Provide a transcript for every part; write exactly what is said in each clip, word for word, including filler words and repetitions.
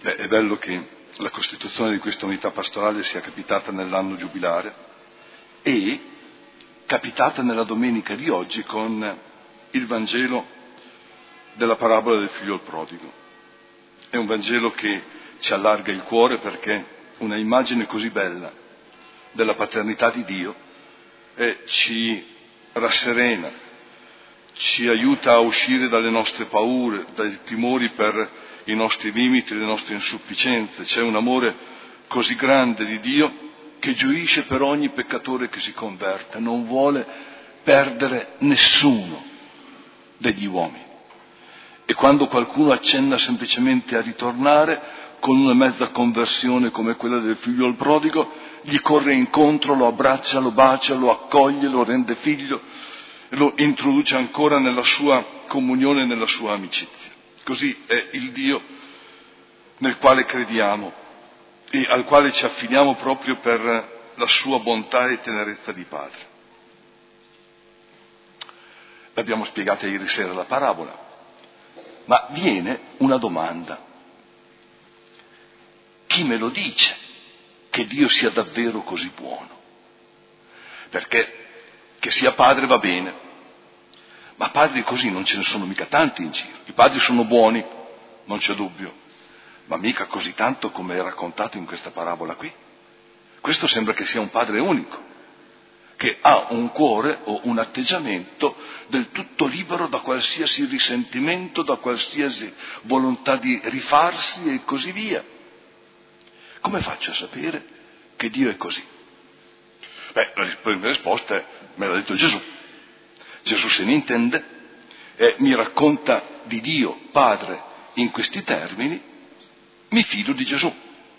Beh, è bello che la costituzione di questa unità pastorale sia capitata nell'anno giubilare e capitata nella domenica di oggi con il Vangelo della parabola del figlio prodigo. È un Vangelo che ci allarga il cuore perché una immagine così bella della paternità di Dio eh, ci rasserena, ci aiuta a uscire dalle nostre paure, dai timori per i nostri limiti, le nostre insufficienze. C'è un amore così grande di Dio che gioisce per ogni peccatore che si converte, non vuole perdere nessuno degli uomini. E quando qualcuno accenna semplicemente a ritornare, con una mezza conversione come quella del figlio al prodigo, gli corre incontro, lo abbraccia, lo bacia, lo accoglie, lo rende figlio e lo introduce ancora nella sua comunione, nella sua amicizia. Così è il Dio nel quale crediamo e al quale ci affidiamo proprio per la sua bontà e tenerezza di padre. L'abbiamo spiegata ieri sera la parabola, ma viene una domanda. Chi me lo dice che Dio sia davvero così buono? Perché che sia padre va bene, ma padri così non ce ne sono mica tanti in giro. I padri sono buoni, non c'è dubbio, ma mica così tanto come è raccontato in questa parabola qui. Questo sembra che sia un padre unico, che ha un cuore o un atteggiamento del tutto libero da qualsiasi risentimento, da qualsiasi volontà di rifarsi e così via. Come faccio a sapere che Dio è così? Beh, la prima risposta è, me l'ha detto Gesù. Gesù se ne intende e mi racconta di Dio Padre in questi termini, mi fido di Gesù.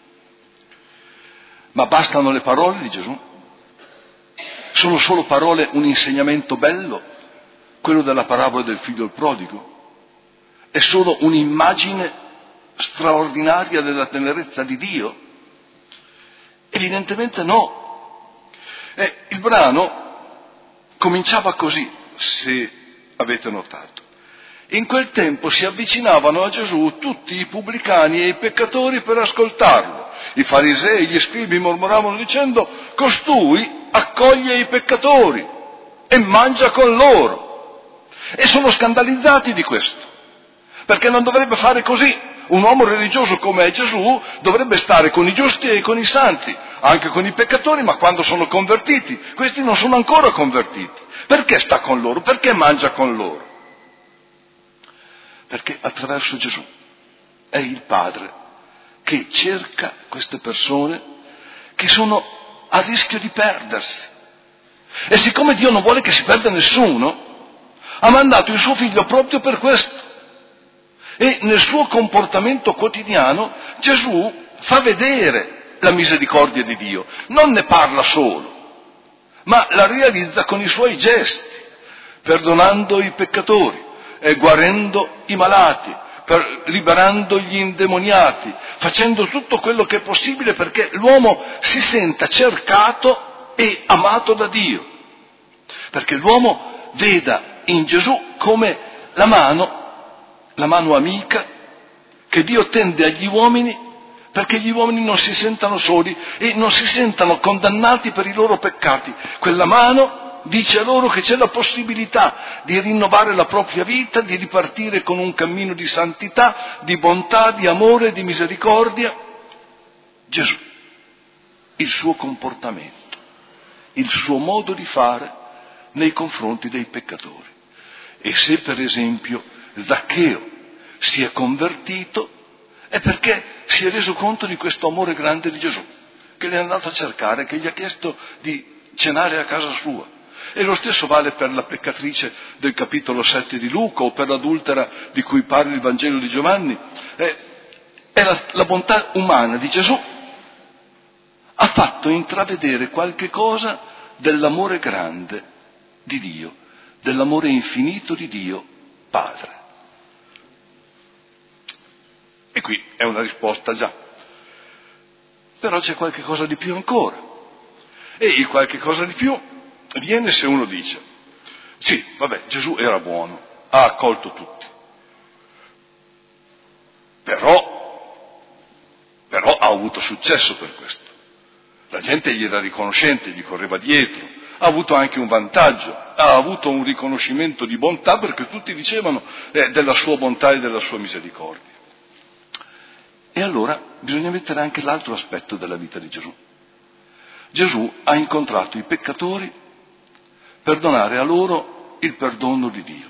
Ma bastano le parole di Gesù? Sono solo parole un insegnamento bello, quello della parabola del figlio il prodigo? È solo un'immagine straordinaria della tenerezza di Dio? Evidentemente no. Eh, il brano cominciava così, se avete notato. In quel tempo si avvicinavano a Gesù tutti i pubblicani e i peccatori per ascoltarlo. I farisei e gli scribi mormoravano dicendo: costui accoglie i peccatori e mangia con loro. E sono scandalizzati di questo, perché non dovrebbe fare così. Un uomo religioso come è Gesù dovrebbe stare con i giusti e con i santi, anche con i peccatori, ma quando sono convertiti. Questi non sono ancora convertiti. Perché sta con loro? Perché mangia con loro? Perché attraverso Gesù è il Padre che cerca queste persone che sono a rischio di perdersi. E siccome Dio non vuole che si perda nessuno, ha mandato il suo figlio proprio per questo. E nel suo comportamento quotidiano Gesù fa vedere la misericordia di Dio, non ne parla solo, ma la realizza con i suoi gesti, perdonando i peccatori, e guarendo i malati, per, liberando gli indemoniati, facendo tutto quello che è possibile perché l'uomo si senta cercato e amato da Dio, perché l'uomo veda in Gesù come la mano la mano amica che Dio tende agli uomini perché gli uomini non si sentano soli e non si sentano condannati per i loro peccati. Quella mano dice a loro che c'è la possibilità di rinnovare la propria vita, di ripartire con un cammino di santità, di bontà, di amore, di misericordia. Gesù, il suo comportamento, il suo modo di fare nei confronti dei peccatori. E se per esempio Zaccheo si è convertito è perché si è reso conto di questo amore grande di Gesù, che l'è andato a cercare, che gli ha chiesto di cenare a casa sua. E lo stesso vale per la peccatrice del capitolo sette di Luca o per l'adultera di cui parla il Vangelo di Giovanni. È, è la, la bontà umana di Gesù ha fatto intravedere qualche cosa dell'amore grande di Dio, dell'amore infinito di Dio Padre. E qui è una risposta già. Però c'è qualche cosa di più ancora. E il qualche cosa di più viene se uno dice: sì, vabbè, Gesù era buono, ha accolto tutti. Però ha avuto successo per questo. La gente gli era riconoscente, gli correva dietro, ha avuto anche un vantaggio, ha avuto un riconoscimento di bontà perché tutti dicevano eh, della sua bontà e della sua misericordia. E allora bisogna mettere anche l'altro aspetto della vita di Gesù. Gesù ha incontrato i peccatori per donare a loro il perdono di Dio.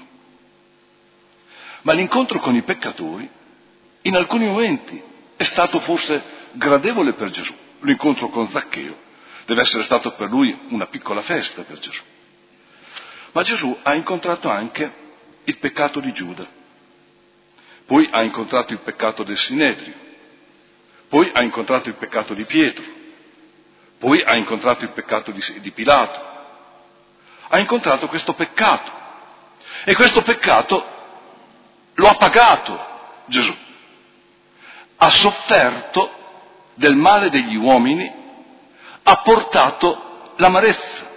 Ma l'incontro con i peccatori in alcuni momenti è stato forse gradevole per Gesù. L'incontro con Zaccheo deve essere stato per lui una piccola festa per Gesù. Ma Gesù ha incontrato anche il peccato di Giuda, poi ha incontrato il peccato del Sinedrio, poi ha incontrato il peccato di Pietro, poi ha incontrato il peccato di, di Pilato. Ha incontrato questo peccato e questo peccato lo ha pagato Gesù. Ha sofferto del male degli uomini, ha portato l'amarezza,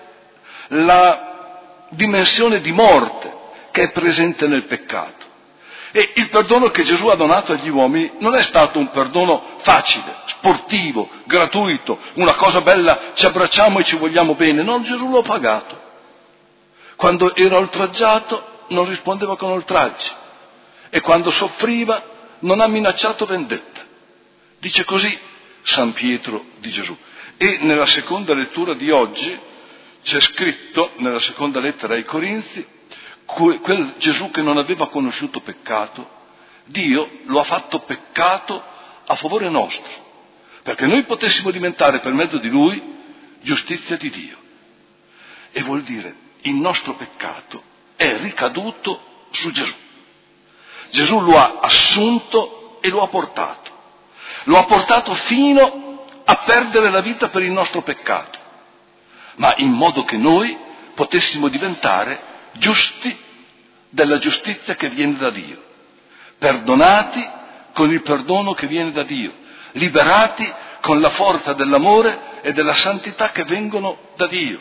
la dimensione di morte che è presente nel peccato. E il perdono che Gesù ha donato agli uomini non è stato un perdono facile, sportivo, gratuito, una cosa bella, ci abbracciamo e ci vogliamo bene. No, Gesù l'ha pagato. Quando era oltraggiato non rispondeva con oltraggi e quando soffriva non ha minacciato vendetta. Dice così San Pietro di Gesù. E nella seconda lettura di oggi c'è scritto, nella seconda lettera ai Corinzi, quel Gesù che non aveva conosciuto peccato, Dio lo ha fatto peccato a favore nostro, perché noi potessimo diventare per mezzo di Lui giustizia di Dio. E vuol dire, il nostro peccato è ricaduto su Gesù. Gesù lo ha assunto e lo ha portato. Lo ha portato fino a perdere la vita per il nostro peccato, ma in modo che noi potessimo diventare giusti della giustizia che viene da Dio, perdonati con il perdono che viene da Dio, liberati con la forza dell'amore e della santità che vengono da Dio.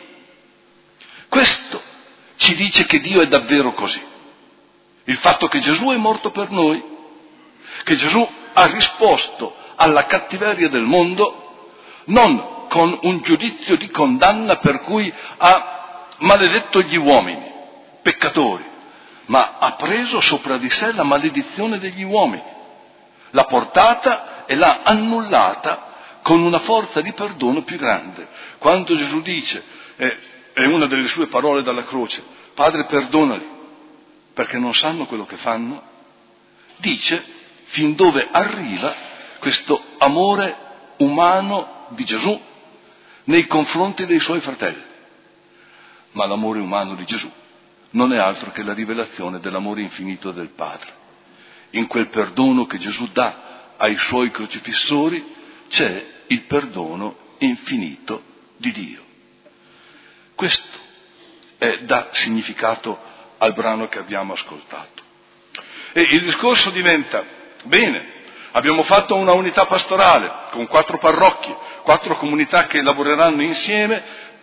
Questo ci dice che Dio è davvero così. Il fatto che Gesù è morto per noi, che Gesù ha risposto alla cattiveria del mondo, non con un giudizio di condanna per cui ha maledetto gli uomini, peccatori, ma ha preso sopra di sé la maledizione degli uomini, l'ha portata e l'ha annullata con una forza di perdono più grande. Quando Gesù dice, eh, è una delle sue parole dalla croce, Padre perdonali, perché non sanno quello che fanno, dice fin dove arriva questo amore umano di Gesù nei confronti dei suoi fratelli. Ma l'amore umano di Gesù non è altro che la rivelazione dell'amore infinito del Padre. In quel perdono che Gesù dà ai suoi crocifissori c'è il perdono infinito di Dio. Questo è, dà significato al brano che abbiamo ascoltato. E il discorso diventa, bene, abbiamo fatto una unità pastorale con quattro parrocchie, quattro comunità che lavoreranno insieme.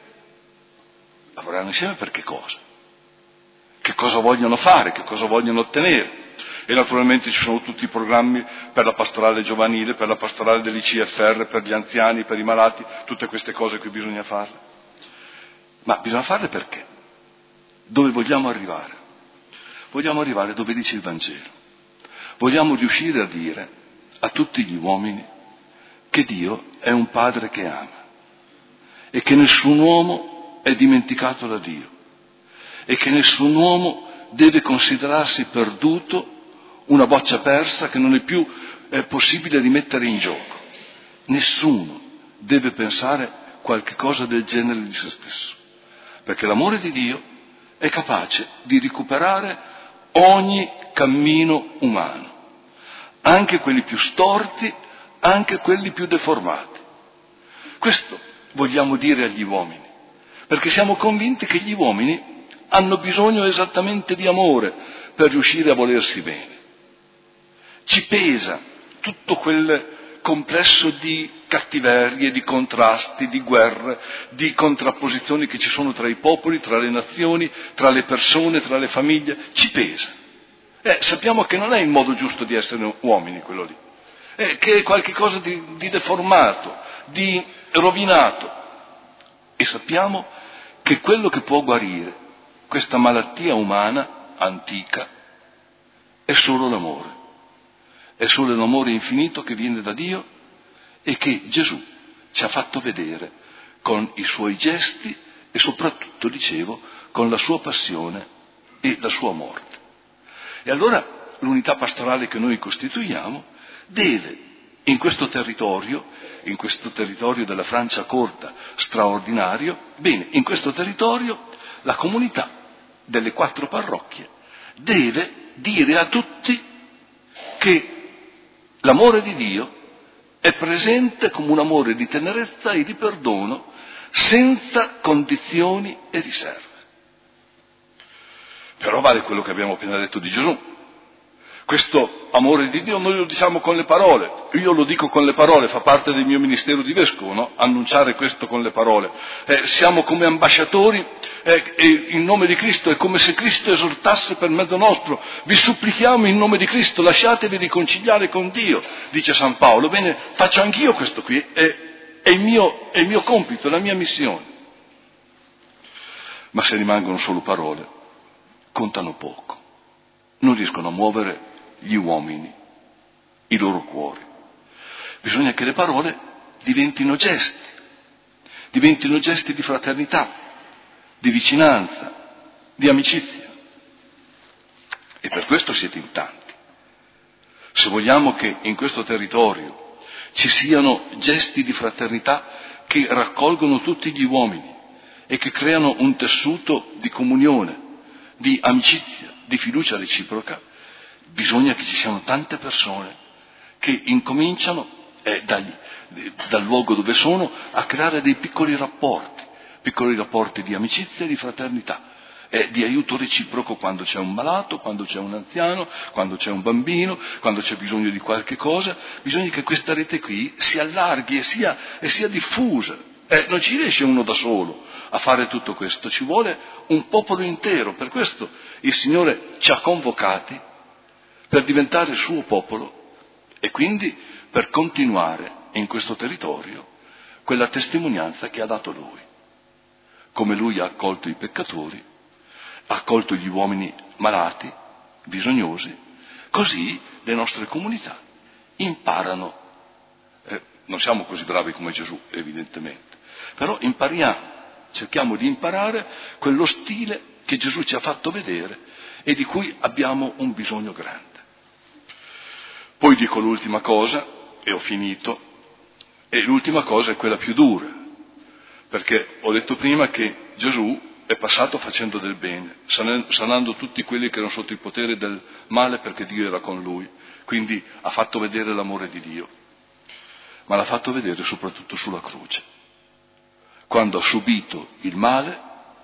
Lavoreranno insieme per che cosa? Che cosa vogliono fare? Che cosa vogliono ottenere? E naturalmente ci sono tutti i programmi per la pastorale giovanile, per la pastorale dell'I C F R, per gli anziani, per i malati, tutte queste cose qui bisogna farle. Ma bisogna farle perché? Dove vogliamo arrivare? Vogliamo arrivare dove dice il Vangelo. Vogliamo riuscire a dire a tutti gli uomini che Dio è un Padre che ama e che nessun uomo è dimenticato da Dio e che nessun uomo deve considerarsi perduto, una boccia persa che non è più è possibile rimettere in gioco. Nessuno deve pensare qualche cosa del genere di se stesso, perché l'amore di Dio è capace di recuperare ogni cammino umano, anche quelli più storti, anche quelli più deformati. Questo vogliamo dire agli uomini, perché siamo convinti che gli uomini hanno bisogno esattamente di amore per riuscire a volersi bene. Ci pesa tutto quel complesso di cattiverie, di contrasti, di guerre, di contrapposizioni che ci sono tra i popoli, tra le nazioni, tra le persone, tra le famiglie. Ci pesa. Eh, sappiamo che non è il modo giusto di essere uomini quello lì. eh, che è qualcosa di, di deformato, di rovinato. E sappiamo che quello che può guarire questa malattia umana antica è solo l'amore. È solo l'amore infinito che viene da Dio e che Gesù ci ha fatto vedere con i suoi gesti e soprattutto, dicevo, con la sua passione e la sua morte. E allora l'unità pastorale che noi costituiamo deve, in questo territorio, in questo territorio della Francia corta, straordinario, bene, in questo territorio la comunità delle quattro parrocchie deve dire a tutti che l'amore di Dio è presente come un amore di tenerezza e di perdono senza condizioni e riserve. Però vale quello che abbiamo appena detto di Gesù. Questo amore di Dio noi lo diciamo con le parole, io lo dico con le parole, fa parte del mio ministero di vescovo, no? Annunciare questo con le parole. Eh, siamo come ambasciatori eh, e in nome di Cristo è come se Cristo esortasse per mezzo nostro, vi supplichiamo in nome di Cristo, lasciatevi riconciliare con Dio, dice San Paolo. Bene, faccio anch'io questo qui, è, è, il mio, è il mio compito, è la mia missione. Ma se rimangono solo parole, contano poco, non riescono a muovere gli uomini, i loro cuori. Bisogna che le parole diventino gesti, diventino gesti di fraternità, di vicinanza, di amicizia. E per questo siete in tanti. Se vogliamo che in questo territorio ci siano gesti di fraternità che raccolgono tutti gli uomini e che creano un tessuto di comunione, di amicizia, di fiducia reciproca, bisogna che ci siano tante persone che incominciano eh, dagli, dal luogo dove sono a creare dei piccoli rapporti, piccoli rapporti di amicizia e di fraternità, eh, di aiuto reciproco quando c'è un malato, quando c'è un anziano, quando c'è un bambino, quando c'è bisogno di qualche cosa. Bisogna che questa rete qui si allarghi e sia, e sia diffusa. Eh, non ci riesce uno da solo a fare tutto questo, ci vuole un popolo intero. Per questo il Signore ci ha convocati per diventare il suo popolo e quindi per continuare in questo territorio quella testimonianza che ha dato Lui. Come Lui ha accolto i peccatori, ha accolto gli uomini malati, bisognosi, così le nostre comunità imparano. Eh, non siamo così bravi come Gesù, evidentemente, però impariamo, cerchiamo di imparare quello stile che Gesù ci ha fatto vedere e di cui abbiamo un bisogno grande. Poi dico l'ultima cosa, e ho finito, e l'ultima cosa è quella più dura, perché ho detto prima che Gesù è passato facendo del bene, sanando tutti quelli che erano sotto il potere del male perché Dio era con lui, quindi ha fatto vedere l'amore di Dio, ma l'ha fatto vedere soprattutto sulla croce, quando ha subito il male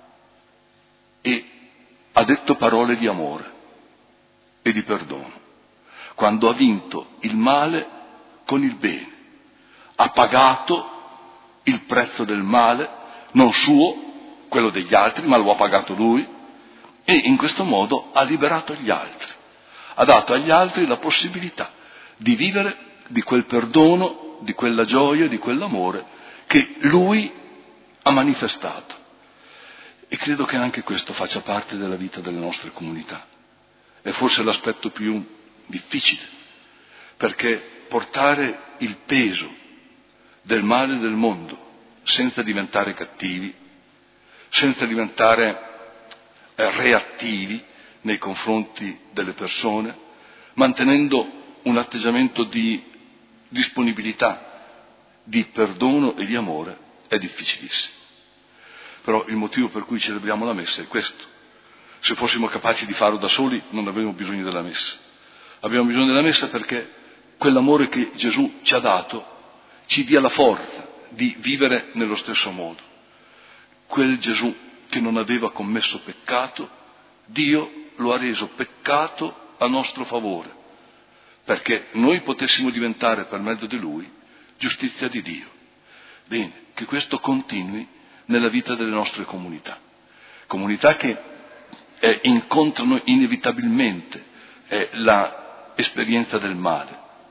e ha detto parole di amore e di perdono. Quando ha vinto il male con il bene, ha pagato il prezzo del male, non suo, quello degli altri, ma lo ha pagato lui, e in questo modo ha liberato gli altri, ha dato agli altri la possibilità di vivere di quel perdono, di quella gioia, di quell'amore che lui ha manifestato. E credo che anche questo faccia parte della vita delle nostre comunità. È forse l'aspetto più difficile, perché portare il peso del male del mondo senza diventare cattivi, senza diventare reattivi nei confronti delle persone, mantenendo un atteggiamento di disponibilità, di perdono e di amore, è difficilissimo. Però il motivo per cui celebriamo la messa è questo. Se fossimo capaci di farlo da soli non avremmo bisogno della messa. Abbiamo bisogno della messa perché quell'amore che Gesù ci ha dato ci dia la forza di vivere nello stesso modo. Quel Gesù che non aveva commesso peccato, Dio lo ha reso peccato a nostro favore, perché noi potessimo diventare per mezzo di Lui giustizia di Dio. Bene, che questo continui nella vita delle nostre comunità, comunità che eh, incontrano inevitabilmente eh, la esperienza del male,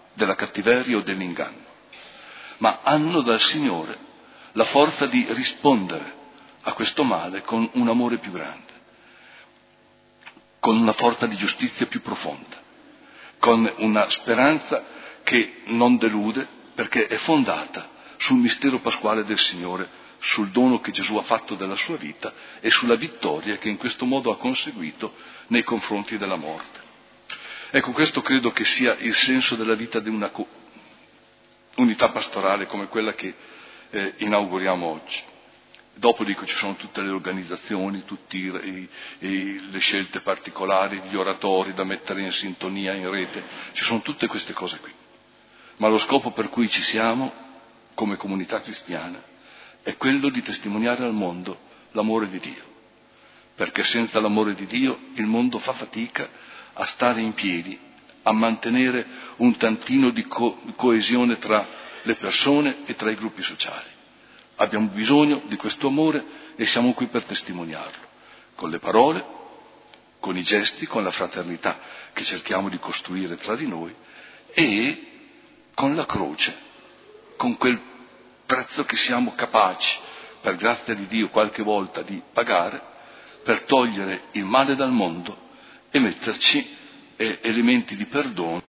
della cattiveria o dell'inganno, ma hanno dal Signore la forza di rispondere a questo male con un amore più grande, con una forza di giustizia più profonda, con una speranza che non delude perché è fondata sul mistero pasquale del Signore, sul dono che Gesù ha fatto della sua vita e sulla vittoria che in questo modo ha conseguito nei confronti della morte. Ecco, questo credo che sia il senso della vita di una co- unità pastorale come quella che eh, inauguriamo oggi. Dopo dico ci sono tutte le organizzazioni, tutte i, i, le scelte particolari, gli oratori da mettere in sintonia, in rete, ci sono tutte queste cose qui. Ma lo scopo per cui ci siamo come comunità cristiana è quello di testimoniare al mondo l'amore di Dio, perché senza l'amore di Dio il mondo fa fatica a stare in piedi, a mantenere un tantino di co- coesione tra le persone e tra i gruppi sociali. Abbiamo bisogno di questo amore e siamo qui per testimoniarlo, con le parole, con i gesti, con la fraternità che cerchiamo di costruire tra di noi e con la croce, con quel prezzo che siamo capaci, per grazia di Dio, qualche volta di pagare, per togliere il male dal mondo e metterci eh, elementi di perdono